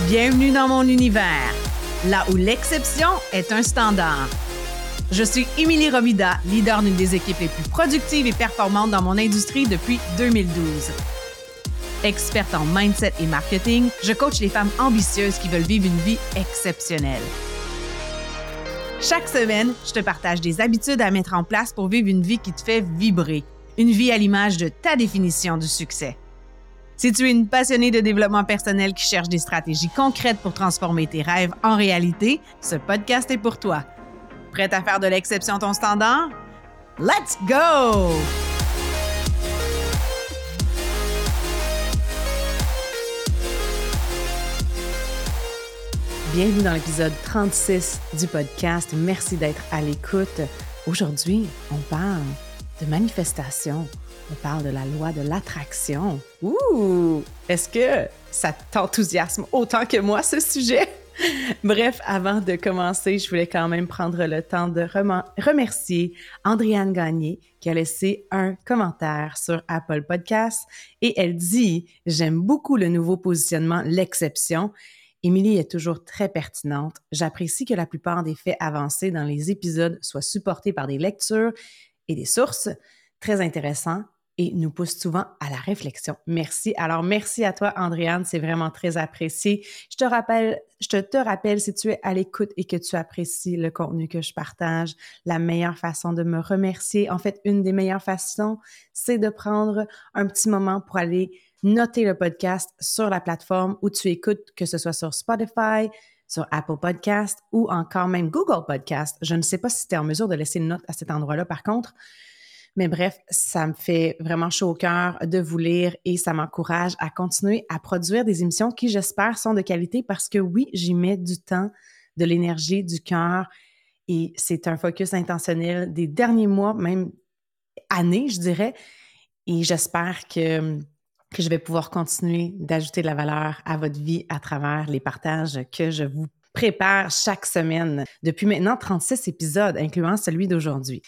Bienvenue dans mon univers, là où l'exception est un standard. Je suis Émilie Romida, leader d'une des équipes les plus productives et performantes dans mon industrie depuis 2012. Experte en mindset et marketing, je coach les femmes ambitieuses qui veulent vivre une vie exceptionnelle. Chaque semaine, je te partage des habitudes à mettre en place pour vivre une vie qui te fait vibrer, une vie à l'image de ta définition du succès. Si tu es une passionnée de développement personnel qui cherche des stratégies concrètes pour transformer tes rêves en réalité, ce podcast est pour toi. Prête à faire de l'exception ton standard? Let's go! Bienvenue dans l'épisode 36 du podcast. Merci d'être à l'écoute. Aujourd'hui, on parle de manifestation. On parle de la loi de l'attraction. Ouh! Est-ce que ça t'enthousiasme autant que moi, ce sujet? Bref, avant de commencer, je voulais quand même prendre le temps de remercier Andréane Gagné qui a laissé un commentaire sur Apple Podcasts et elle dit « J'aime beaucoup le nouveau positionnement, l'exception. Émilie est toujours très pertinente. J'apprécie que la plupart des faits avancés dans les épisodes soient supportés par des lectures et des sources. Très intéressant. Et nous pousse souvent à la réflexion. Merci. Alors, merci à toi, Andréane. C'est vraiment très apprécié. Je te rappelle, si tu es à l'écoute et que tu apprécies le contenu que je partage, la meilleure façon de me remercier, en fait, une des meilleures façons, c'est de prendre un petit moment pour aller noter le podcast sur la plateforme où tu écoutes, que ce soit sur Spotify, sur Apple Podcast ou encore même Google Podcast. Je ne sais pas si tu es en mesure de laisser une note à cet endroit-là, par contre. Mais bref, ça me fait vraiment chaud au cœur de vous lire et ça m'encourage à continuer à produire des émissions qui, j'espère, sont de qualité parce que oui, j'y mets du temps, de l'énergie, du cœur et c'est un focus intentionnel des derniers mois, même années, je dirais. Et j'espère que je vais pouvoir continuer d'ajouter de la valeur à votre vie à travers les partages que je vous prépare chaque semaine depuis maintenant 36 épisodes, incluant celui d'aujourd'hui.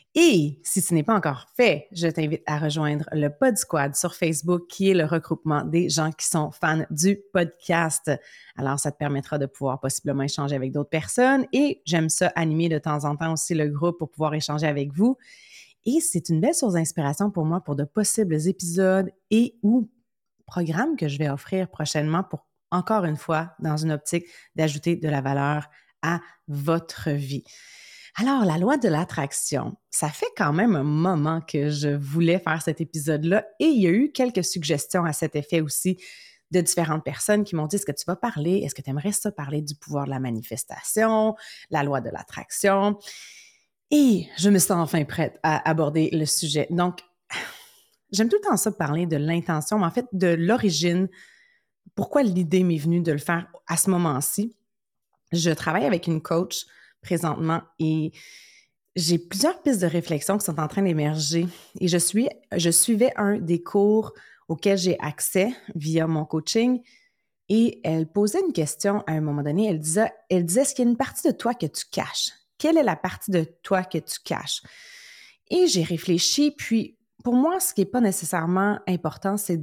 Et si ce n'est pas encore fait, je t'invite à rejoindre le Pod Squad sur Facebook, qui est le regroupement des gens qui sont fans du podcast. Alors, ça te permettra de pouvoir possiblement échanger avec d'autres personnes et j'aime ça animer de temps en temps aussi le groupe pour pouvoir échanger avec vous. Et c'est une belle source d'inspiration pour moi pour de possibles épisodes et ou programmes que je vais offrir prochainement pour, encore une fois, dans une optique d'ajouter de la valeur à votre vie. Alors, la loi de l'attraction, ça fait quand même un moment que je voulais faire cet épisode-là et il y a eu quelques suggestions à cet effet aussi de différentes personnes qui m'ont dit « Est-ce que tu vas parler? Est-ce que tu aimerais ça parler du pouvoir de la manifestation, la loi de l'attraction? » Et je me sens enfin prête à aborder le sujet. Donc, j'aime tout le temps ça parler de l'intention, mais en fait de l'origine, pourquoi l'idée m'est venue de le faire à ce moment-ci. Je travaille avec une coach présentement et j'ai plusieurs pistes de réflexion qui sont en train d'émerger et je suivais un des cours auxquels j'ai accès via mon coaching et elle posait une question à un moment donné. Elle disait, est-ce qu'il y a une partie de toi que tu caches? Quelle est la partie de toi que tu caches? Et j'ai réfléchi, puis pour moi, ce qui n'est pas nécessairement important, c'est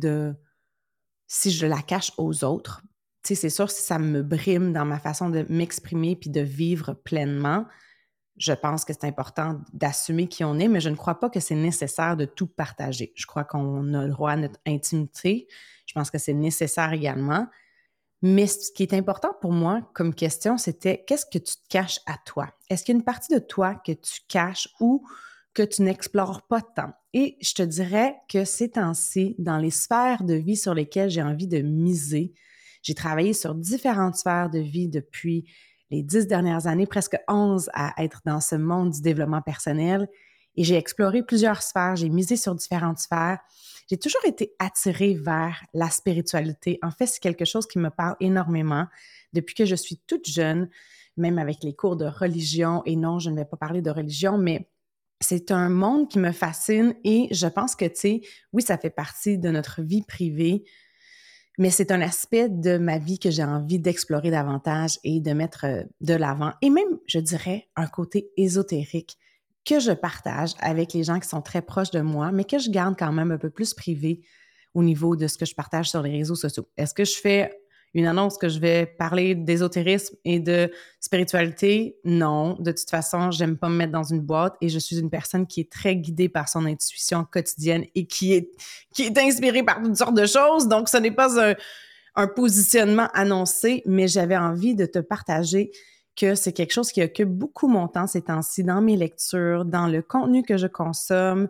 si je la cache aux autres. Tu sais, c'est sûr, si ça me brime dans ma façon de m'exprimer puis de vivre pleinement, je pense que c'est important d'assumer qui on est, mais je ne crois pas que c'est nécessaire de tout partager. Je crois qu'on a le droit à notre intimité. Je pense que c'est nécessaire également. Mais ce qui est important pour moi comme question, c'était qu'est-ce que tu te caches à toi? Est-ce qu'il y a une partie de toi que tu caches ou que tu n'explores pas tant? Et je te dirais que ces temps-ci, dans les sphères de vie sur lesquelles j'ai envie de miser, j'ai travaillé sur différentes sphères de vie depuis les 10 dernières années, presque 11 à être dans ce monde du développement personnel. Et j'ai exploré plusieurs sphères, j'ai misé sur différentes sphères. J'ai toujours été attirée vers la spiritualité. En fait, c'est quelque chose qui me parle énormément depuis que je suis toute jeune, même avec les cours de religion. Et non, je ne vais pas parler de religion, mais c'est un monde qui me fascine et je pense que, tu sais, oui, ça fait partie de notre vie privée, mais c'est un aspect de ma vie que j'ai envie d'explorer davantage et de mettre de l'avant. Et même, je dirais, un côté ésotérique que je partage avec les gens qui sont très proches de moi, mais que je garde quand même un peu plus privé au niveau de ce que je partage sur les réseaux sociaux. Est-ce que je fais une annonce que je vais parler d'ésotérisme et de spiritualité. Non, de toute façon, j'aime pas me mettre dans une boîte et je suis une personne qui est très guidée par son intuition quotidienne et qui est inspirée par toutes sortes de choses. Donc, ce n'est pas un positionnement annoncé, mais j'avais envie de te partager que c'est quelque chose qui occupe beaucoup mon temps ces temps-ci dans mes lectures, dans le contenu que je consomme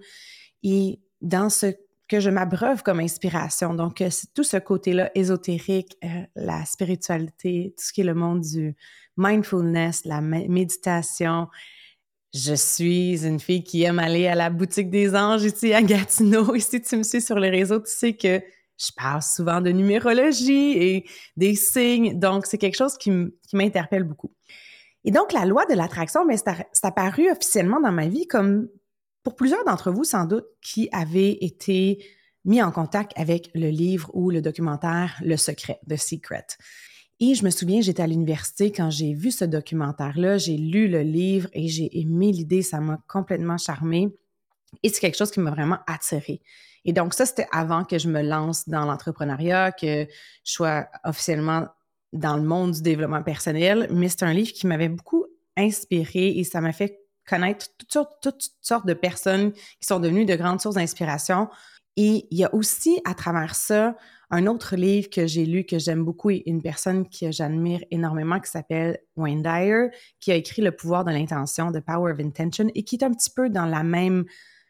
et dans ce que je m'abreuve comme inspiration. Donc, c'est tout ce côté-là ésotérique, la spiritualité, tout ce qui est le monde du mindfulness, la méditation. Je suis une fille qui aime aller à la boutique des anges ici à Gatineau. Et si tu me suis sur les réseaux, tu sais que je parle souvent de numérologie et des signes. Donc, c'est quelque chose qui m'interpelle beaucoup. Et donc, la loi de l'attraction, c'est apparu officiellement dans ma vie comme pour plusieurs d'entre vous, sans doute, qui avaient été mis en contact avec le livre ou le documentaire Le Secret, The Secret. Et je me souviens, j'étais à l'université quand j'ai vu ce documentaire-là, j'ai lu le livre et j'ai aimé l'idée, ça m'a complètement charmée. Et c'est quelque chose qui m'a vraiment attirée. Et donc ça, c'était avant que je me lance dans l'entrepreneuriat, que je sois officiellement dans le monde du développement personnel, mais c'est un livre qui m'avait beaucoup inspirée et ça m'a fait connaître toutes sortes de personnes qui sont devenues de grandes sources d'inspiration. Et il y a aussi, à travers ça, un autre livre que j'ai lu, que j'aime beaucoup, et une personne que j'admire énormément, qui s'appelle Wayne Dyer, qui a écrit Le pouvoir de l'intention, The Power of Intention, et qui est un petit peu dans la même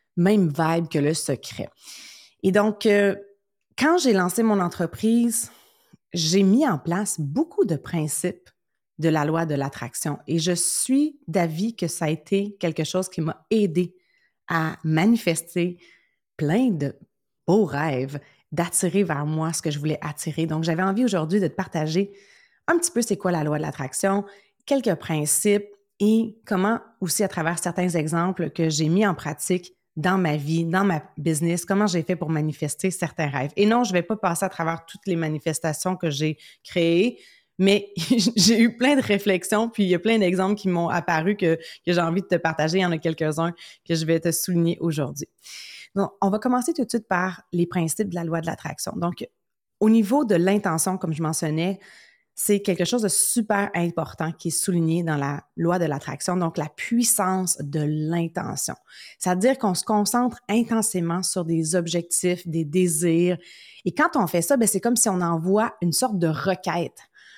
vibe que Le Secret. Et donc, quand j'ai lancé mon entreprise, j'ai mis en place beaucoup de principes de la loi de l'attraction. Et je suis d'avis que ça a été quelque chose qui m'a aidé à manifester plein de beaux rêves, d'attirer vers moi ce que je voulais attirer. Donc, j'avais envie aujourd'hui de te partager un petit peu c'est quoi la loi de l'attraction, quelques principes et comment aussi à travers certains exemples que j'ai mis en pratique dans ma vie, dans ma business, comment j'ai fait pour manifester certains rêves. Et non, je ne vais pas passer à travers toutes les manifestations que j'ai créées, mais j'ai eu plein de réflexions, puis il y a plein d'exemples qui m'ont apparu que j'ai envie de te partager. Il y en a quelques-uns que je vais te souligner aujourd'hui. Donc, on va commencer tout de suite par les principes de la loi de l'attraction. Donc, au niveau de l'intention, comme je mentionnais, c'est quelque chose de super important qui est souligné dans la loi de l'attraction, donc la puissance de l'intention. C'est-à-dire qu'on se concentre intensément sur des objectifs, des désirs. Et quand on fait ça, c'est comme si on envoie une sorte de requête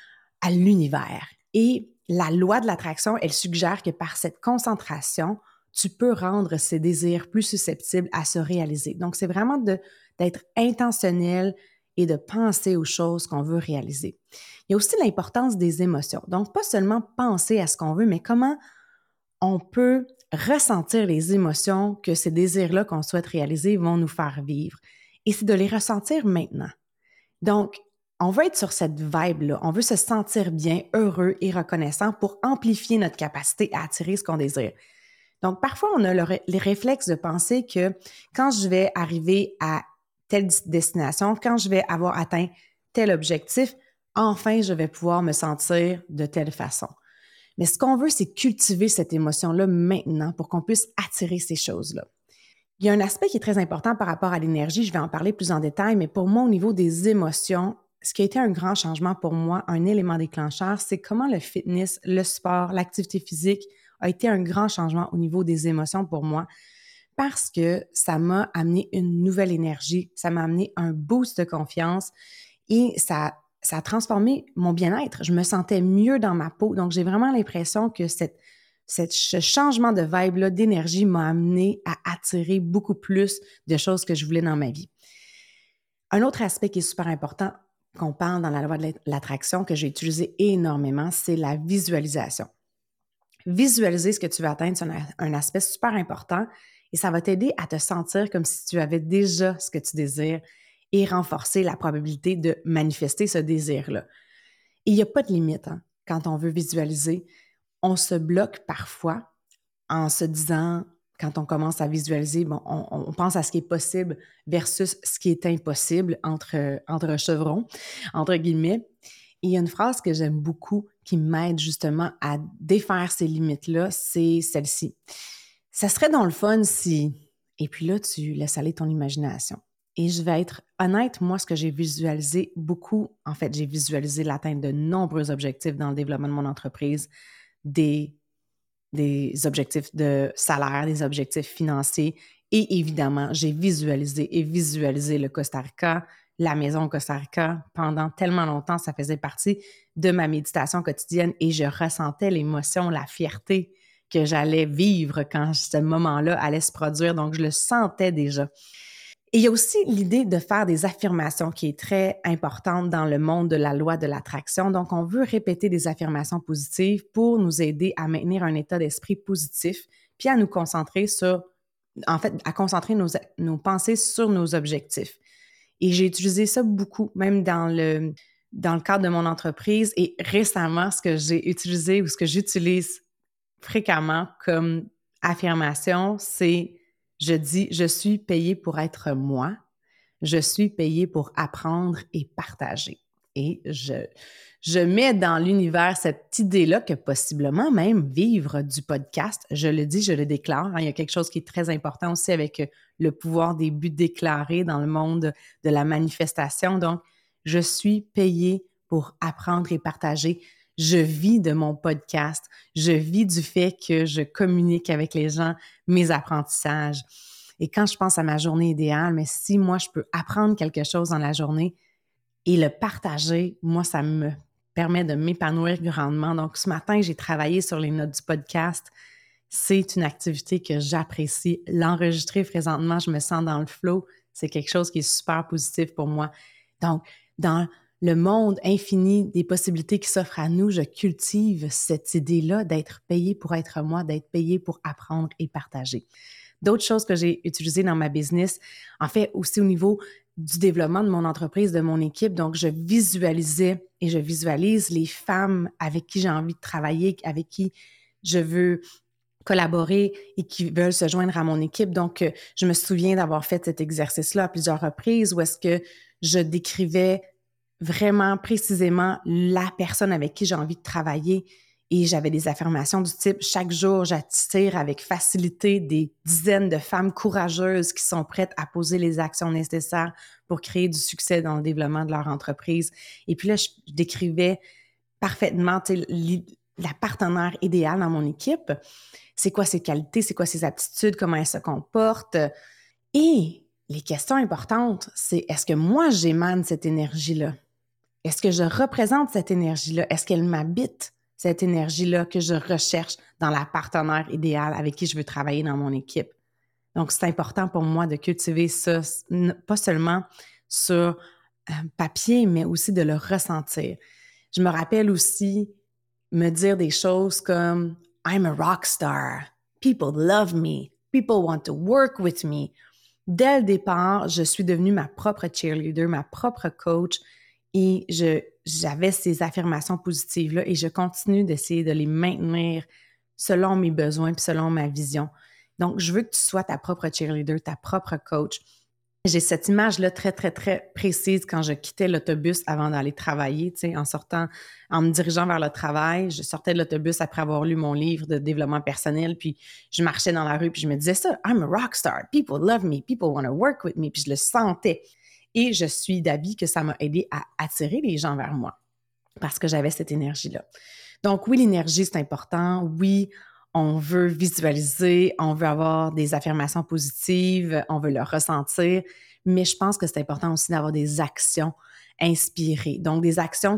à l'univers. Et la loi de l'attraction, elle suggère que par cette concentration, tu peux rendre ces désirs plus susceptibles à se réaliser. Donc, c'est vraiment d'être intentionnel et de penser aux choses qu'on veut réaliser. Il y a aussi l'importance des émotions. Donc, pas seulement penser à ce qu'on veut, mais comment on peut ressentir les émotions que ces désirs-là qu'on souhaite réaliser vont nous faire vivre. Et c'est de les ressentir maintenant. Donc, on veut être sur cette vibe-là. On veut se sentir bien, heureux et reconnaissant pour amplifier notre capacité à attirer ce qu'on désire. Donc, parfois, on a les réflexes de penser que quand je vais arriver à telle destination, quand je vais avoir atteint tel objectif, enfin, je vais pouvoir me sentir de telle façon. Mais ce qu'on veut, c'est cultiver cette émotion-là maintenant pour qu'on puisse attirer ces choses-là. Il y a un aspect qui est très important par rapport à l'énergie, je vais en parler plus en détail, mais pour moi, au niveau des émotions, ce qui a été un grand changement pour moi, un élément déclencheur, c'est comment le fitness, le sport, l'activité physique a été un grand changement au niveau des émotions pour moi parce que ça m'a amené une nouvelle énergie, ça m'a amené un boost de confiance et ça a transformé mon bien-être. Je me sentais mieux dans ma peau. Donc, j'ai vraiment l'impression que ce changement de vibe-là, d'énergie m'a amené à attirer beaucoup plus de choses que je voulais dans ma vie. Un autre aspect qui est super important qu'on parle dans la loi de l'attraction, que j'ai utilisé énormément, c'est la visualisation. Visualiser ce que tu veux atteindre, c'est un aspect super important et ça va t'aider à te sentir comme si tu avais déjà ce que tu désires et renforcer la probabilité de manifester ce désir-là. Et il n'y a pas de limite quand on veut visualiser. On se bloque parfois en se disant, quand on commence à visualiser, on pense à ce qui est possible versus ce qui est impossible entre chevrons, entre guillemets. Et il y a une phrase que j'aime beaucoup qui m'aide justement à défaire ces limites-là, c'est celle-ci. Ça serait dans le fun si... Et puis là, tu laisses aller ton imagination. Et je vais être honnête, moi, ce que j'ai visualisé beaucoup, en fait, j'ai visualisé l'atteinte de nombreux objectifs dans le développement de mon entreprise, des, des objectifs de salaire, des objectifs financiers. Et évidemment, j'ai visualisé le Costa Rica, la maison au Costa Rica. Pendant tellement longtemps, ça faisait partie de ma méditation quotidienne et je ressentais l'émotion, la fierté que j'allais vivre quand ce moment-là allait se produire. Donc, je le sentais déjà. Et il y a aussi l'idée de faire des affirmations qui est très importante dans le monde de la loi de l'attraction. Donc, on veut répéter des affirmations positives pour nous aider à maintenir un état d'esprit positif, puis à nous concentrer sur, en fait, à concentrer nos pensées sur nos objectifs. Et j'ai utilisé ça beaucoup, même dans le cadre de mon entreprise. Et récemment, ce que j'ai utilisé ou ce que j'utilise fréquemment comme affirmation, c'est je dis je suis payé pour être moi, je suis payé pour apprendre et partager. Et je mets dans l'univers cette idée-là que possiblement même vivre du podcast, je le dis, je le déclare. Hein, il y a quelque chose qui est très important aussi avec le pouvoir des buts déclarés dans le monde de la manifestation. Donc, je suis payé pour apprendre et partager. Je vis de mon podcast. Je vis du fait que je communique avec les gens mes apprentissages. Et quand je pense à ma journée idéale, mais si moi, je peux apprendre quelque chose dans la journée et le partager, moi, ça me permet de m'épanouir grandement. Donc, ce matin, j'ai travaillé sur les notes du podcast. C'est une activité que j'apprécie. L'enregistrer présentement, je me sens dans le flow. C'est quelque chose qui est super positif pour moi. Donc, dans le monde infini des possibilités qui s'offrent à nous, je cultive cette idée-là d'être payé pour être moi, d'être payé pour apprendre et partager. D'autres choses que j'ai utilisées dans ma business, en fait, aussi au niveau du développement de mon entreprise, de mon équipe. Donc, je visualisais et je visualise les femmes avec qui j'ai envie de travailler, avec qui je veux collaborer et qui veulent se joindre à mon équipe. Donc, je me souviens d'avoir fait cet exercice-là à plusieurs reprises où est-ce que je décrivais vraiment précisément la personne avec qui j'ai envie de travailler et j'avais des affirmations du type « Chaque jour, j'attire avec facilité des dizaines de femmes courageuses qui sont prêtes à poser les actions nécessaires pour créer du succès dans le développement de leur entreprise. » Et puis là, je décrivais parfaitement la partenaire idéale dans mon équipe. C'est quoi ses qualités, c'est quoi ses aptitudes, comment elle se comporte. Et les questions importantes, c'est est-ce que moi, j'émane cette énergie-là? Est-ce que je représente cette énergie-là? Est-ce qu'elle m'habite, cette énergie-là que je recherche dans la partenaire idéale avec qui je veux travailler dans mon équipe? Donc, c'est important pour moi de cultiver ça, pas seulement sur papier, mais aussi de le ressentir. Je me rappelle aussi me dire des choses comme « I'm a rock star. People love me. People want to work with me. » Dès le départ, je suis devenue ma propre cheerleader, ma propre coach et j'avais ces affirmations positives-là et je continue d'essayer de les maintenir selon mes besoins et selon ma vision. Donc, je veux que tu sois ta propre cheerleader, ta propre coach. J'ai cette image-là très, très, très précise quand je quittais l'autobus avant d'aller travailler, tu sais, en me dirigeant vers le travail. Je sortais de l'autobus après avoir lu mon livre de développement personnel, puis je marchais dans la rue, puis je me disais ça, « I'm a rock star. People love me. People want to work with me. » Puis je le sentais. Et je suis d'avis que ça m'a aidé à attirer les gens vers moi parce que j'avais cette énergie-là. Donc oui, l'énergie, c'est important. Oui, on veut visualiser, on veut avoir des affirmations positives, on veut le ressentir, mais je pense que c'est important aussi d'avoir des actions inspirées. Donc, des actions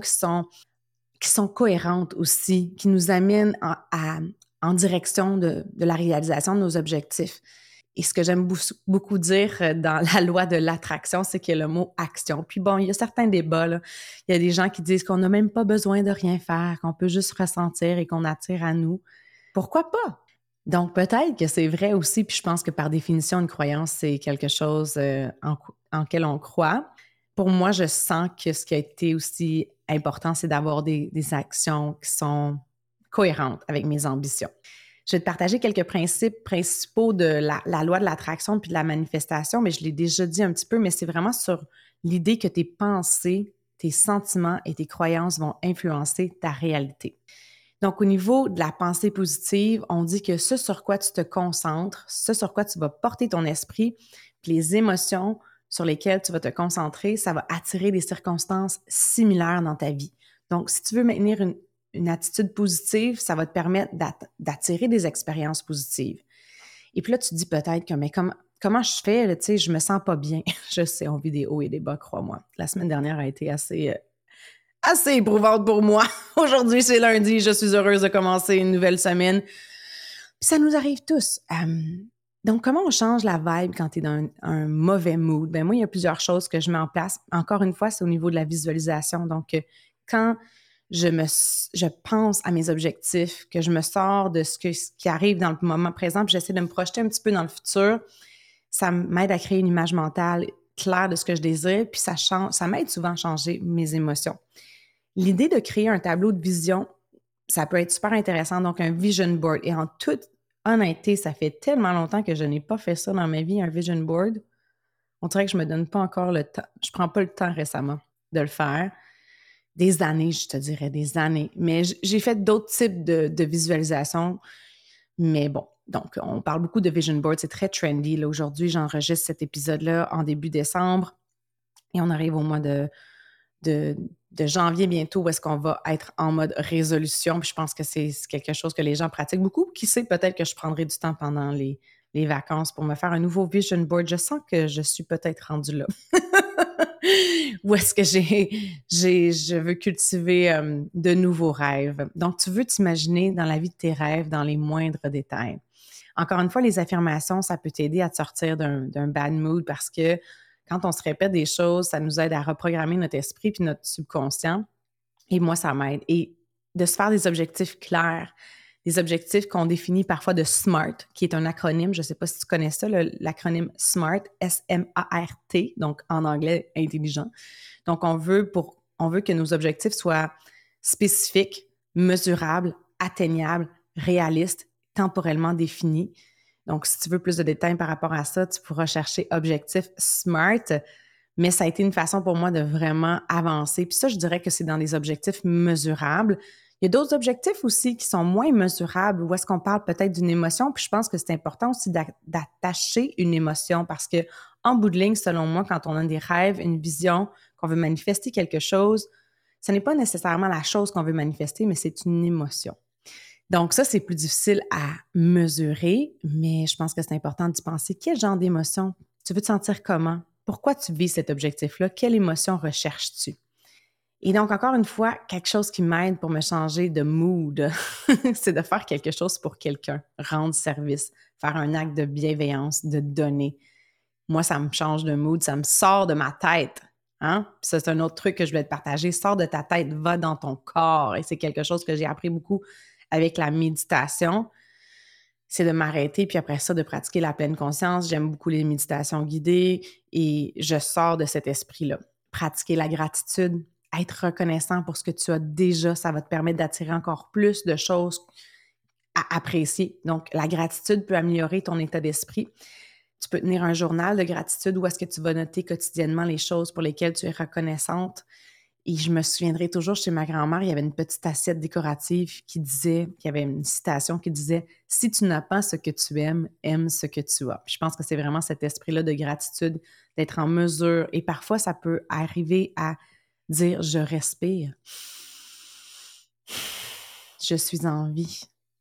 qui sont cohérentes aussi, qui nous amènent en direction de la réalisation de nos objectifs. Et ce que j'aime beaucoup dire dans la loi de l'attraction, c'est qu'il y a le mot action. Puis bon, il y a certains débats, là. Il y a des gens qui disent qu'on n'a même pas besoin de rien faire, qu'on peut juste ressentir et qu'on attire à nous. Pourquoi pas? Donc, peut-être que c'est vrai aussi, puis je pense que par définition, une croyance, c'est quelque chose en quel on croit. Pour moi, je sens que ce qui a été aussi important, c'est d'avoir des actions qui sont cohérentes avec mes ambitions. Je vais te partager quelques principes principaux de la loi de l'attraction puis de la manifestation, mais je l'ai déjà dit un petit peu, mais c'est vraiment sur l'idée que tes pensées, tes sentiments et tes croyances vont influencer ta réalité. Donc, au niveau de la pensée positive, on dit que ce sur quoi tu te concentres, ce sur quoi tu vas porter ton esprit, puis les émotions sur lesquelles tu vas te concentrer, ça va attirer des circonstances similaires dans ta vie. Donc, si tu veux maintenir une attitude positive, ça va te permettre d'attirer des expériences positives. Et puis là, tu te dis peut-être que, mais comment je fais, là, tu sais, je me sens pas bien. Je sais, on vit des hauts et des bas, crois-moi. La semaine dernière a été assez éprouvante pour moi. Aujourd'hui, c'est lundi, je suis heureuse de commencer une nouvelle semaine. Puis ça nous arrive tous. Donc, comment on change la vibe quand tu es dans un mauvais mood? Ben moi, il y a plusieurs choses que je mets en place. Encore une fois, c'est au niveau de la visualisation. Donc, quand je pense à mes objectifs, que je me sors de ce qui arrive dans le moment présent, puis j'essaie de me projeter un petit peu dans le futur, ça m'aide à créer une image mentale claire de ce que je désire, puis ça m'aide souvent à changer mes émotions. L'idée de créer un tableau de vision, ça peut être super intéressant, donc un vision board. Et en toute honnêteté, ça fait tellement longtemps que je n'ai pas fait ça dans ma vie, un vision board. On dirait que je me donne pas encore le temps. Je prends pas le temps récemment de le faire. Des années, je te dirais, des années. Mais j'ai fait d'autres types de visualisation. Mais bon, donc on parle beaucoup de vision board. C'est très trendy. Là, aujourd'hui, j'enregistre cet épisode-là en début décembre. Et on arrive au mois de janvier bientôt où est-ce qu'on va être en mode résolution. Puis je pense que c'est quelque chose que les gens pratiquent beaucoup. Qui sait, peut-être que je prendrai du temps pendant les vacances pour me faire un nouveau vision board. Je sens que je suis peut-être rendue là. Où est-ce que je veux cultiver de nouveaux rêves. Donc, tu veux t'imaginer dans la vie de tes rêves, dans les moindres détails. Encore une fois, les affirmations, ça peut t'aider à te sortir d'un bad mood parce que quand on se répète des choses, ça nous aide à reprogrammer notre esprit puis notre subconscient. Et moi, ça m'aide. Et de se faire des objectifs clairs, des objectifs qu'on définit parfois de SMART, qui est un acronyme, je ne sais pas si tu connais ça, l'acronyme SMART, S-M-A-R-T, donc en anglais, intelligent. Donc, on veut que nos objectifs soient spécifiques, mesurables, atteignables, réalistes, temporellement définis. Donc, si tu veux plus de détails par rapport à ça, tu pourras chercher objectif SMART. Mais ça a été une façon pour moi de vraiment avancer. Puis ça, je dirais que c'est dans des objectifs mesurables. Il y a d'autres objectifs aussi qui sont moins mesurables, où est-ce qu'on parle peut-être d'une émotion. Puis je pense que c'est important aussi d'attacher une émotion parce que, en bout de ligne, selon moi, quand on a des rêves, une vision, qu'on veut manifester quelque chose, ce n'est pas nécessairement la chose qu'on veut manifester, mais c'est une émotion. Donc ça, c'est plus difficile à mesurer, mais je pense que c'est important d'y penser. Quel genre d'émotion? Tu veux te sentir comment? Pourquoi tu vis cet objectif-là? Quelle émotion recherches-tu? Et donc, encore une fois, quelque chose qui m'aide pour me changer de mood, c'est de faire quelque chose pour quelqu'un, rendre service, faire un acte de bienveillance, de donner. Moi, ça me change de mood, ça me sort de ma tête. Hein? Puis ça, c'est un autre truc que je voulais te partager. Sors de ta tête, va dans ton corps. Et c'est quelque chose que j'ai appris beaucoup avec la méditation. C'est de m'arrêter, puis après ça, de pratiquer la pleine conscience. J'aime beaucoup les méditations guidées et je sors de cet esprit-là. Pratiquer la gratitude, être reconnaissant pour ce que tu as déjà, ça va te permettre d'attirer encore plus de choses à apprécier. Donc, la gratitude peut améliorer ton état d'esprit. Tu peux tenir un journal de gratitude où est-ce que tu vas noter quotidiennement les choses pour lesquelles tu es reconnaissante. Et je me souviendrai toujours, chez ma grand-mère, il y avait une petite assiette décorative qui y avait une citation qui disait « Si tu n'as pas ce que tu aimes, aime ce que tu as ». Puis je pense que c'est vraiment cet esprit-là de gratitude, d'être en mesure. Et parfois, ça peut arriver à dire « Je respire. Je suis en vie.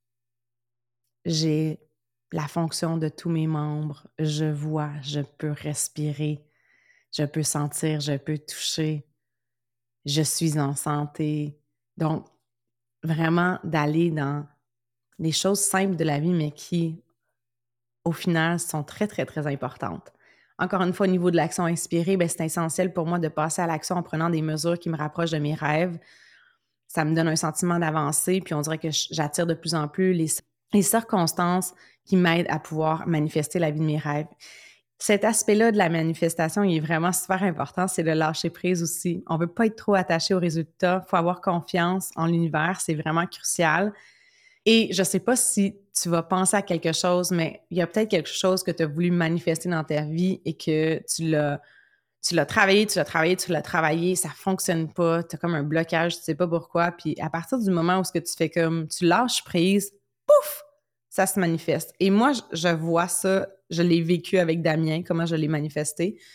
J'ai la fonction de tous mes membres. Je vois, je peux respirer, je peux sentir, je peux toucher. Je suis en santé. » Donc, vraiment d'aller dans les choses simples de la vie, mais qui, au final, sont très, très, très importantes. Encore une fois, au niveau de l'action inspirée, c'est essentiel pour moi de passer à l'action en prenant des mesures qui me rapprochent de mes rêves. Ça me donne un sentiment d'avancer, puis on dirait que j'attire de plus en plus les circonstances qui m'aident à pouvoir manifester la vie de mes rêves. Cet aspect-là de la manifestation, il est vraiment super important, c'est le lâcher prise aussi. On ne veut pas être trop attaché aux résultats, il faut avoir confiance en l'univers, c'est vraiment crucial. Et je ne sais pas si tu vas penser à quelque chose, mais il y a peut-être quelque chose que tu as voulu manifester dans ta vie et que tu l'as travaillé, ça ne fonctionne pas, tu as comme un blocage, tu ne sais pas pourquoi. Puis à partir du moment où ce que tu fais comme, tu lâches prise, pouf, ça se manifeste. Et moi, je vois ça, je l'ai vécu avec Damien, comment je l'ai manifesté.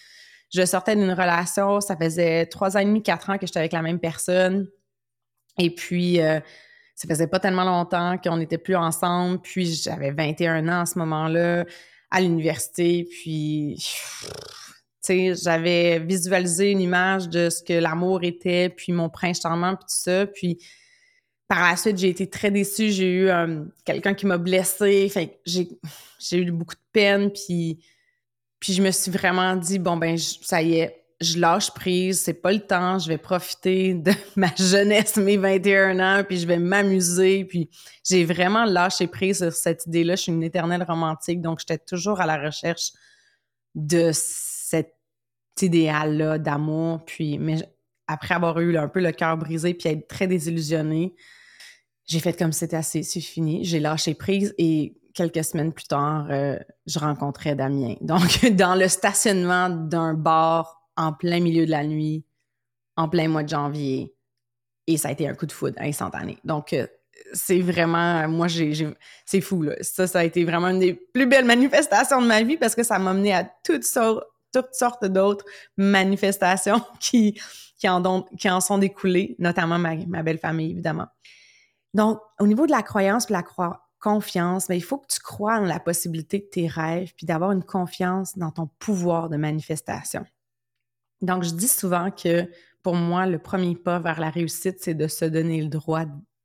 Je sortais d'une relation, ça faisait 3 ans et demi, 4 ans que j'étais avec la même personne. Et puis, ça faisait pas tellement longtemps qu'on n'était plus ensemble. Puis, j'avais 21 ans à ce moment-là, à l'université. Puis, tu sais, j'avais visualisé une image de ce que l'amour était, puis mon prince charmant, puis tout ça. Puis, par la suite, j'ai été très déçue. J'ai eu quelqu'un qui m'a blessée. Fait que j'ai eu beaucoup de peine. Puis je me suis vraiment dit, bon, ben, ça y est, je lâche prise, c'est pas le temps, je vais profiter de ma jeunesse, mes 21 ans, puis je vais m'amuser. Puis j'ai vraiment lâché prise sur cette idée-là. Je suis une éternelle romantique, donc j'étais toujours à la recherche de cet idéal-là d'amour. Puis, mais après avoir eu un peu le cœur brisé puis être très désillusionnée, j'ai fait comme c'était assez, c'est fini. J'ai lâché prise et quelques semaines plus tard, je rencontrais Damien. Donc, dans le stationnement d'un bar en plein milieu de la nuit, en plein mois de janvier. Et ça a été un coup de foudre instantané. Donc, c'est vraiment, moi, c'est fou, là. Ça a été vraiment une des plus belles manifestations de ma vie parce que ça m'a mené à toutes sortes d'autres manifestations qui en sont découlées, notamment ma belle famille, évidemment. Donc, au niveau de la croyance et la confiance, bien, il faut que tu crois en la possibilité de tes rêves puis d'avoir une confiance dans ton pouvoir de manifestation. Donc, je dis souvent que pour moi, le premier pas vers la réussite, c'est de se donner le droit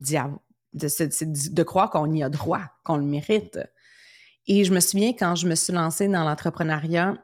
de croire qu'on y a droit, qu'on le mérite. Et je me souviens quand je me suis lancée dans l'entrepreneuriat,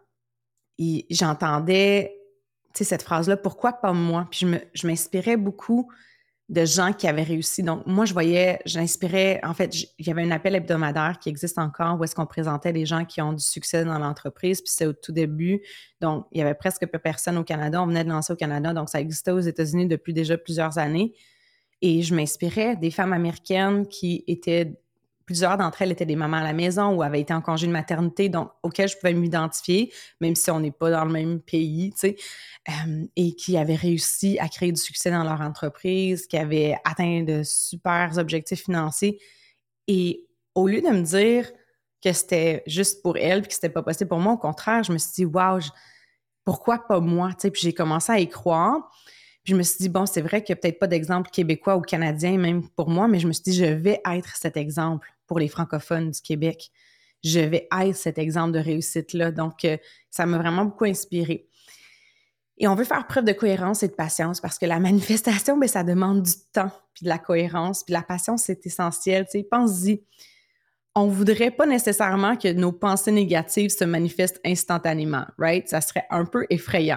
j'entendais cette phrase-là, pourquoi pas moi? Puis je m'inspirais beaucoup de gens qui avaient réussi. Donc, moi, j'inspirais, en fait, il y avait un appel hebdomadaire qui existe encore où est-ce qu'on présentait des gens qui ont du succès dans l'entreprise, puis c'est au tout début. Donc, il y avait presque peu personne au Canada. On venait de lancer au Canada, donc ça existait aux États-Unis depuis déjà plusieurs années. Et je m'inspirais des femmes américaines plusieurs d'entre elles étaient des mamans à la maison ou avaient été en congé de maternité, donc auxquelles je pouvais m'identifier, même si on n'est pas dans le même pays, tu sais, et qui avaient réussi à créer du succès dans leur entreprise, qui avaient atteint de super objectifs financiers. Et au lieu de me dire que c'était juste pour elles et que c'était pas possible pour moi, au contraire, je me suis dit, wow, pourquoi pas moi? Tu sais, puis j'ai commencé à y croire. Puis je me suis dit, bon, c'est vrai qu'il n'y a peut-être pas d'exemple québécois ou canadien, même pour moi, mais je me suis dit, je vais être cet exemple pour les francophones du Québec. Je vais être cet exemple de réussite-là. Donc, ça m'a vraiment beaucoup inspirée. Et on veut faire preuve de cohérence et de patience parce que la manifestation, bien, ça demande du temps, puis de la cohérence, puis la patience, c'est essentiel. Tu sais, pense-y. On voudrait pas nécessairement que nos pensées négatives se manifestent instantanément, right? Ça serait un peu effrayant.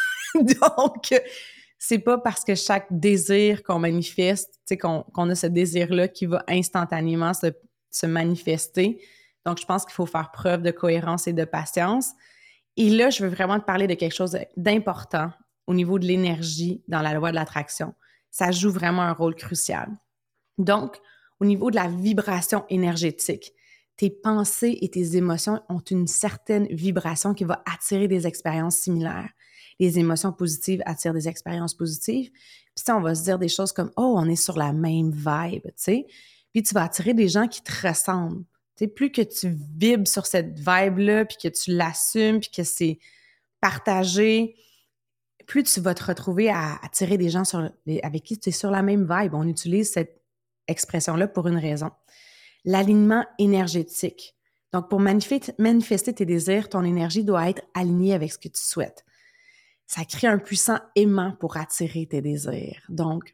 Donc, c'est pas parce que chaque désir qu'on manifeste, tu sais, qu'on a ce désir-là qui va instantanément se manifester. Donc, je pense qu'il faut faire preuve de cohérence et de patience. Et là, je veux vraiment te parler de quelque chose d'important au niveau de l'énergie dans la loi de l'attraction. Ça joue vraiment un rôle crucial. Donc, au niveau de la vibration énergétique, tes pensées et tes émotions ont une certaine vibration qui va attirer des expériences similaires. Les émotions positives attirent des expériences positives. Puis ça, on va se dire des choses comme « Oh, on est sur la même vibe », tu sais. Puis tu vas attirer des gens qui te ressemblent. Tu sais, plus que tu vibres sur cette vibe-là, puis que tu l'assumes, puis que c'est partagé, plus tu vas te retrouver à attirer des gens avec qui tu es sur la même vibe. On utilise cette expression-là pour une raison. L'alignement énergétique. Donc, pour manifester tes désirs, ton énergie doit être alignée avec ce que tu souhaites. Ça crée un puissant aimant pour attirer tes désirs. Donc,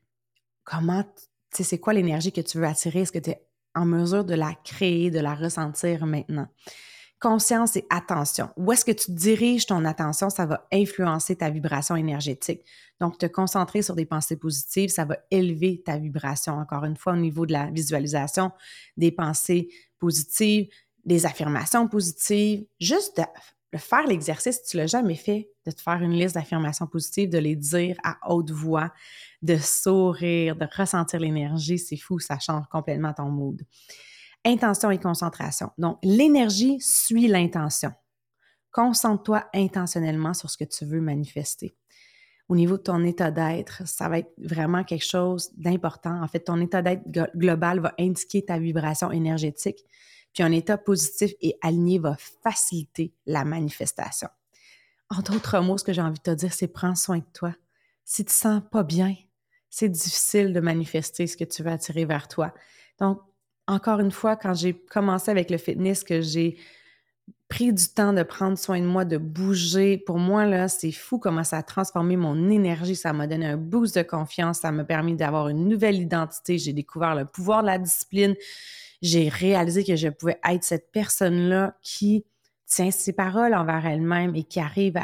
c'est quoi l'énergie que tu veux attirer? Est-ce que tu es en mesure de la créer, de la ressentir maintenant? Conscience et attention. Où est-ce que tu diriges ton attention? Ça va influencer ta vibration énergétique. Donc, te concentrer sur des pensées positives, ça va élever ta vibration. Encore une fois, au niveau de la visualisation, des pensées positives, des affirmations positives. Juste de faire l'exercice, si tu ne l'as jamais fait, de te faire une liste d'affirmations positives, de les dire à haute voix, de sourire, de ressentir l'énergie, c'est fou, ça change complètement ton mood. Intention et concentration. Donc, l'énergie suit l'intention. Concentre-toi intentionnellement sur ce que tu veux manifester. Au niveau de ton état d'être, ça va être vraiment quelque chose d'important. En fait, ton état d'être global va indiquer ta vibration énergétique, puis un état positif et aligné va faciliter la manifestation. En d'autres mots, ce que j'ai envie de te dire, c'est prends soin de toi. Si tu te sens pas bien, c'est difficile de manifester ce que tu veux attirer vers toi. Donc, encore une fois, quand j'ai commencé avec le fitness, que j'ai pris du temps de prendre soin de moi, de bouger, pour moi, là, c'est fou comment ça a transformé mon énergie. Ça m'a donné un boost de confiance. Ça m'a permis d'avoir une nouvelle identité. J'ai découvert le pouvoir de la discipline. J'ai réalisé que je pouvais être cette personne-là qui tient ses paroles envers elle-même et qui arrive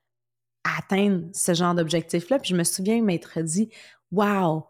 à atteindre ce genre d'objectif-là. Puis je me souviens m'être dit, wow,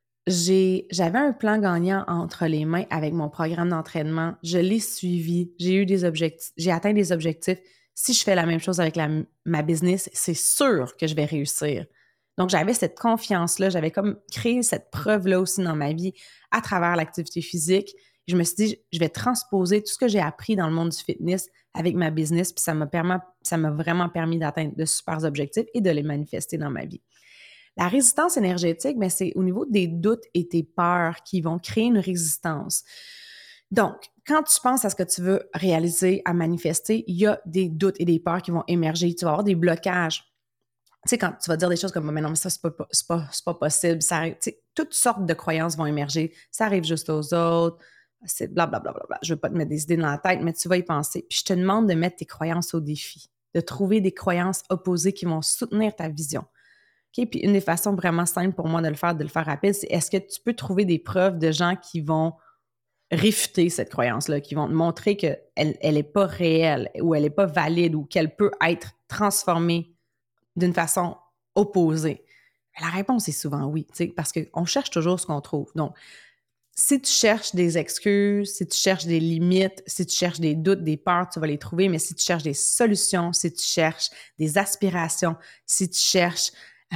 j'avais un plan gagnant entre les mains avec mon programme d'entraînement. Je l'ai suivi. J'ai eu des objectifs. J'ai atteint des objectifs. Si je fais la même chose avec ma business, c'est sûr que je vais réussir. Donc, j'avais cette confiance-là. J'avais comme créé cette preuve-là aussi dans ma vie à travers l'activité physique. Je me suis dit, je vais transposer tout ce que j'ai appris dans le monde du fitness avec ma business. Puis ça m'a vraiment permis d'atteindre de super objectifs et de les manifester dans ma vie. La résistance énergétique, bien, c'est au niveau des doutes et tes peurs qui vont créer une résistance. Donc, quand tu penses à ce que tu veux réaliser, à manifester, il y a des doutes et des peurs qui vont émerger. Tu vas avoir des blocages. Tu sais, quand tu vas dire des choses comme mais non, mais ça, c'est pas possible. Ça arrive, tu sais, toutes sortes de croyances vont émerger. Ça arrive juste aux autres. C'est blablabla. Bla, bla, bla. Je ne veux pas te mettre des idées dans la tête, mais tu vas y penser. Puis je te demande de mettre tes croyances au défi, de trouver des croyances opposées qui vont soutenir ta vision. Okay? Puis une des façons vraiment simples pour moi de le faire rapide, c'est est-ce que tu peux trouver des preuves de gens qui vont réfuter cette croyance-là, qui vont te montrer qu'elle n'est pas réelle ou elle n'est pas valide ou qu'elle peut être transformée d'une façon opposée? La réponse est souvent oui, parce qu'on cherche toujours ce qu'on trouve. Donc, si tu cherches des excuses, si tu cherches des limites, si tu cherches des doutes, des peurs, tu vas les trouver, mais si tu cherches des solutions, si tu cherches des aspirations, si tu cherches,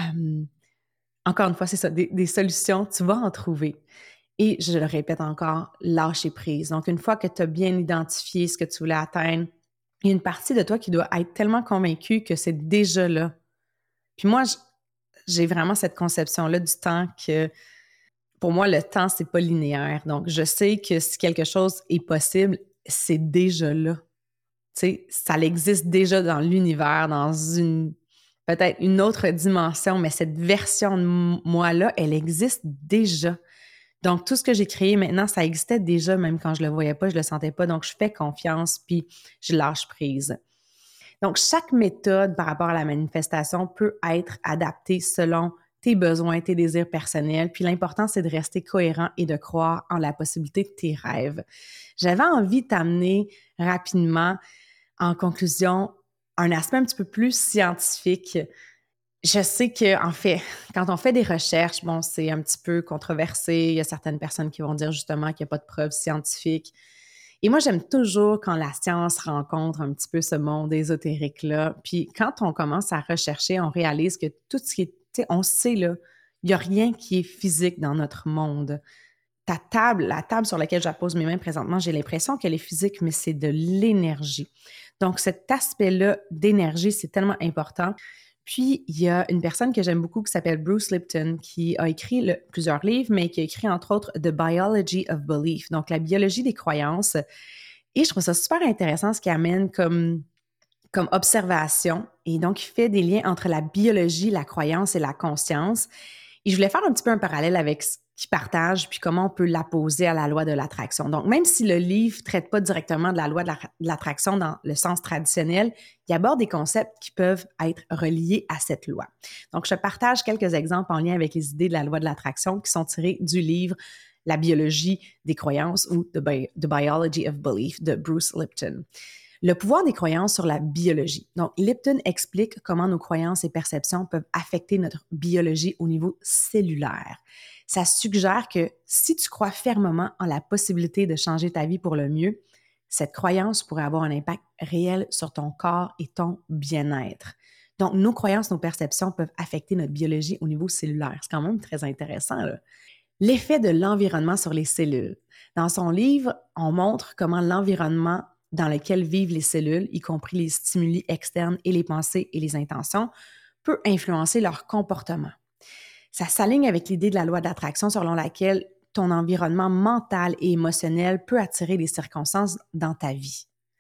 encore une fois, c'est ça, des solutions, tu vas en trouver. Et je le répète encore, lâcher prise. Donc, une fois que tu as bien identifié ce que tu voulais atteindre, il y a une partie de toi qui doit être tellement convaincue que c'est déjà là. Puis moi, j'ai vraiment cette conception-là du temps que, pour moi, le temps, c'est pas linéaire. Donc, je sais que si quelque chose est possible, c'est déjà là. Tu sais, ça existe déjà dans l'univers, dans peut-être une autre dimension, mais cette version de moi-là, elle existe déjà. Donc, tout ce que j'ai créé maintenant, ça existait déjà, même quand je le voyais pas, je le sentais pas. Donc, je fais confiance, puis je lâche prise. Donc, chaque méthode par rapport à la manifestation peut être adaptée selon tes besoins, tes désirs personnels. Puis l'important, c'est de rester cohérent et de croire en la possibilité de tes rêves. J'avais envie de t'amener rapidement, en conclusion, un aspect un petit peu plus scientifique. Je sais qu'en fait, quand on fait des recherches, bon, c'est un petit peu controversé. Il y a certaines personnes qui vont dire justement qu'il n'y a pas de preuves scientifiques. Et moi, j'aime toujours quand la science rencontre un petit peu ce monde ésotérique-là. Puis quand on commence à rechercher, on réalise que tout ce qui est, tu sais, on sait, là, il n'y a rien qui est physique dans notre monde. La table sur laquelle j'appose mes mains présentement, j'ai l'impression qu'elle est physique, mais c'est de l'énergie. Donc, cet aspect-là d'énergie, c'est tellement important. Puis, il y a une personne que j'aime beaucoup qui s'appelle Bruce Lipton, qui a écrit plusieurs livres, mais qui a écrit entre autres The Biology of Belief, donc la biologie des croyances. Et je trouve ça super intéressant ce qu'il amène comme observation. Et donc, il fait des liens entre la biologie, la croyance et la conscience. Et je voulais faire un petit peu un parallèle avec ce qu'il partage, puis comment on peut l'apposer à la loi de l'attraction. Donc, même si le livre ne traite pas directement de la loi de l'attraction dans le sens traditionnel, il aborde des concepts qui peuvent être reliés à cette loi. Donc, je partage quelques exemples en lien avec les idées de la loi de l'attraction qui sont tirées du livre La biologie des croyances ou The Biology of Belief de Bruce Lipton. Le pouvoir des croyances sur la biologie. Donc, Lipton explique comment nos croyances et perceptions peuvent affecter notre biologie au niveau cellulaire. Ça suggère que si tu crois fermement en la possibilité de changer ta vie pour le mieux, cette croyance pourrait avoir un impact réel sur ton corps et ton bien-être. Donc, nos croyances, nos perceptions peuvent affecter notre biologie au niveau cellulaire. C'est quand même très intéressant, là. L'effet de l'environnement sur les cellules. Dans son livre, on montre comment l'environnement dans lequel vivent les cellules, y compris les stimuli externes et les pensées et les intentions, peut influencer leur comportement. Ça s'aligne avec l'idée de la loi d'attraction selon laquelle ton environnement mental et émotionnel peut attirer les circonstances dans ta vie.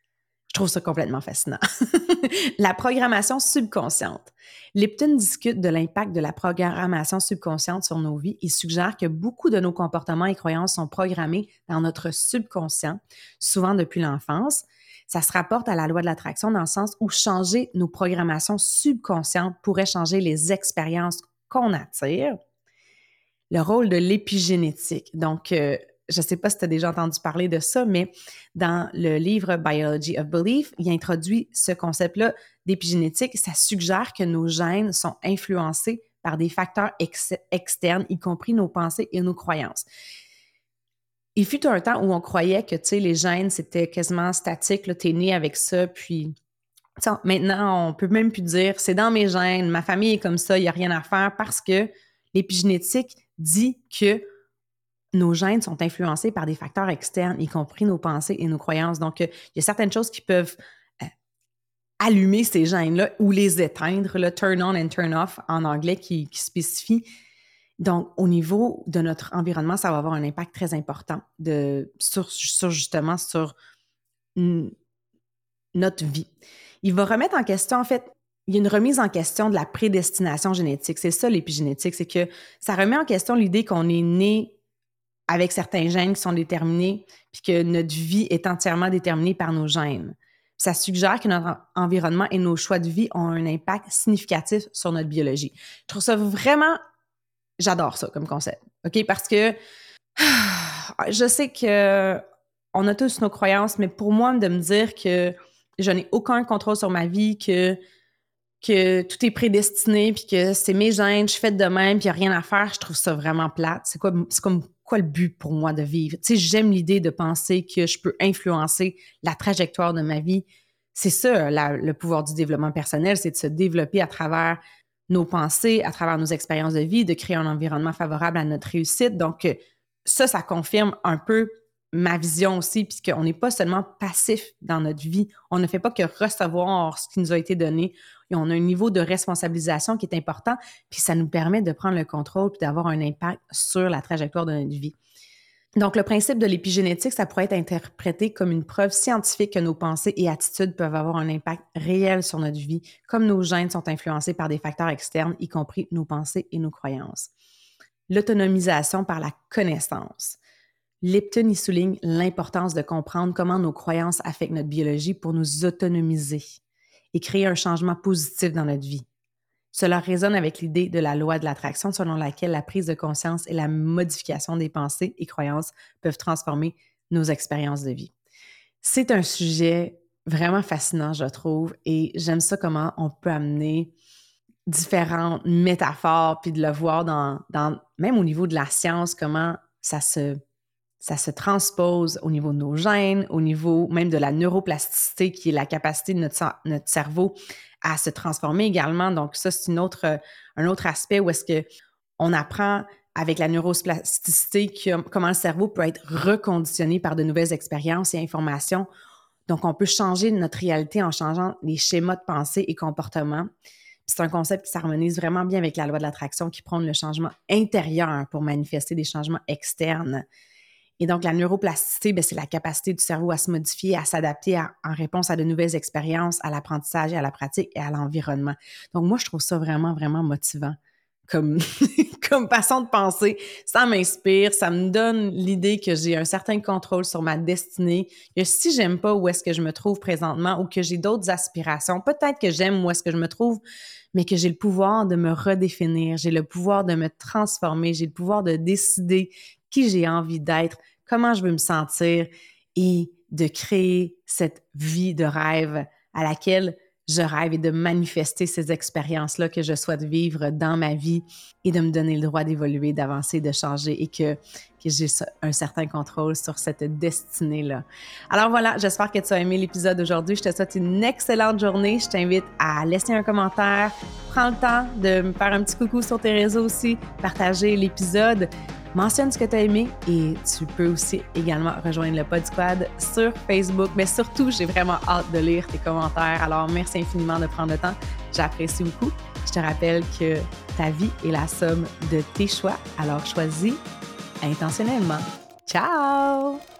Je trouve ça complètement fascinant. La programmation subconsciente. Lipton discute de l'impact de la programmation subconsciente sur nos vies et suggère que beaucoup de nos comportements et croyances sont programmés dans notre subconscient, souvent depuis l'enfance. Ça se rapporte à la loi de l'attraction dans le sens où changer nos programmations subconscientes pourrait changer les expériences qu'on attire. Le rôle de l'épigénétique. Donc, je ne sais pas si tu as déjà entendu parler de ça, mais dans le livre Biology of Belief, il introduit ce concept-là d'épigénétique. Ça suggère que nos gènes sont influencés par des facteurs externes, y compris nos pensées et nos croyances. Il fut un temps où on croyait que, tu sais, les gènes, c'était quasiment statique. Tu es né avec ça, puis maintenant, on peut même plus dire « c'est dans mes gènes, ma famille est comme ça, il n'y a rien à faire » parce que l'épigénétique dit que nos gènes sont influencés par des facteurs externes, y compris nos pensées et nos croyances. Donc, il y a certaines choses qui peuvent allumer ces gènes-là ou les éteindre, le turn on and turn off en anglais qui spécifie. Donc, au niveau de notre environnement, ça va avoir un impact très important justement sur notre vie. Il va remettre en question, en fait, il y a une remise en question de la prédestination génétique. C'est ça l'épigénétique, c'est que ça remet en question l'idée qu'on est né avec certains gènes qui sont déterminés, puis que notre vie est entièrement déterminée par nos gènes. Ça suggère que notre environnement et nos choix de vie ont un impact significatif sur notre biologie. Je trouve ça vraiment... J'adore ça comme concept, OK? Parce que je sais qu'on a tous nos croyances, mais pour moi, de me dire que je n'ai aucun contrôle sur ma vie, que tout est prédestiné, puis que c'est mes gènes, je suis faite de même, puis il n'y a rien à faire, je trouve ça vraiment plate. C'est comme quoi le but pour moi de vivre? Tu sais, j'aime l'idée de penser que je peux influencer la trajectoire de ma vie. C'est ça, le pouvoir du développement personnel, c'est de se développer à travers nos pensées, à travers nos expériences de vie, de créer un environnement favorable à notre réussite. Donc, ça confirme un peu ma vision aussi, puisqu'on n'est pas seulement passif dans notre vie. On ne fait pas que recevoir ce qui nous a été donné. Et on a un niveau de responsabilisation qui est important, puis ça nous permet de prendre le contrôle puis d'avoir un impact sur la trajectoire de notre vie. Donc, le principe de l'épigénétique, ça pourrait être interprété comme une preuve scientifique que nos pensées et attitudes peuvent avoir un impact réel sur notre vie, comme nos gènes sont influencés par des facteurs externes, y compris nos pensées et nos croyances. L'autonomisation par la connaissance. Lipton y souligne l'importance de comprendre comment nos croyances affectent notre biologie pour nous autonomiser et créer un changement positif dans notre vie. Cela résonne avec l'idée de la loi de l'attraction selon laquelle la prise de conscience et la modification des pensées et croyances peuvent transformer nos expériences de vie. C'est un sujet vraiment fascinant, je trouve, et j'aime ça comment on peut amener différentes métaphores puis de le voir même au niveau de la science, comment ça se transpose au niveau de nos gènes, au niveau même de la neuroplasticité qui est la capacité de notre cerveau à se transformer également. Donc ça, c'est un autre aspect où est-ce qu'on apprend avec la neuroplasticité comment le cerveau peut être reconditionné par de nouvelles expériences et informations. Donc on peut changer notre réalité en changeant les schémas de pensée et comportements. Puis c'est un concept qui s'harmonise vraiment bien avec la loi de l'attraction qui prône le changement intérieur pour manifester des changements externes. Et donc, la neuroplasticité, c'est la capacité du cerveau à se modifier, à s'adapter en réponse à de nouvelles expériences, à l'apprentissage, à la pratique et à l'environnement. Donc, moi, je trouve ça vraiment, vraiment motivant comme façon de penser. Ça m'inspire, ça me donne l'idée que j'ai un certain contrôle sur ma destinée, que si j'aime pas où est-ce que je me trouve présentement ou que j'ai d'autres aspirations, peut-être que j'aime où est-ce que je me trouve, mais que j'ai le pouvoir de me redéfinir, j'ai le pouvoir de me transformer, j'ai le pouvoir de décider qui j'ai envie d'être, comment je veux me sentir et de créer cette vie de rêve à laquelle je rêve et de manifester ces expériences-là que je souhaite vivre dans ma vie et de me donner le droit d'évoluer, d'avancer, de changer et que j'ai un certain contrôle sur cette destinée-là. Alors voilà, j'espère que tu as aimé l'épisode d'aujourd'hui. Je te souhaite une excellente journée. Je t'invite à laisser un commentaire. Prends le temps de me faire un petit coucou sur tes réseaux aussi, partager l'épisode. Mentionne ce que tu as aimé et tu peux aussi également rejoindre le Pod Squad sur Facebook. Mais surtout, j'ai vraiment hâte de lire tes commentaires. Alors, merci infiniment de prendre le temps. J'apprécie beaucoup. Je te rappelle que ta vie est la somme de tes choix. Alors, choisis intentionnellement. Ciao!